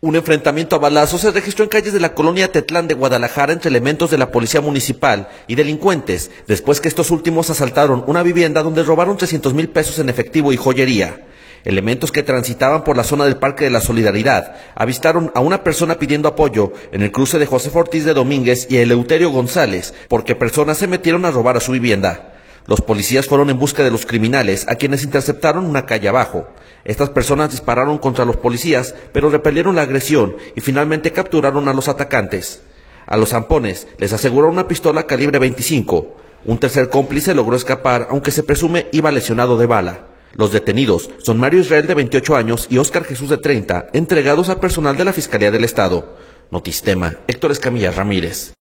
Un enfrentamiento a balazos se registró en calles de la colonia Tetlán de Guadalajara entre elementos de la policía municipal y delincuentes, después que estos últimos asaltaron una vivienda donde robaron 300,000 pesos en efectivo y joyería. Elementos que transitaban por la zona del Parque de la Solidaridad avistaron a una persona pidiendo apoyo en el cruce de José Ortiz de Domínguez y Eleuterio González, porque personas se metieron a robar a su vivienda. Los policías fueron en busca de los criminales, a quienes interceptaron una calle abajo. Estas personas dispararon contra los policías, pero repelieron la agresión y finalmente capturaron a los atacantes. A los zampones les aseguró una pistola calibre 25. Un tercer cómplice logró escapar, aunque se presume iba lesionado de bala. Los detenidos son Mario Israel, de 28 años, y Óscar Jesús, de 30, entregados a personal de la Fiscalía del Estado. Notistema, Héctor Escamilla Ramírez.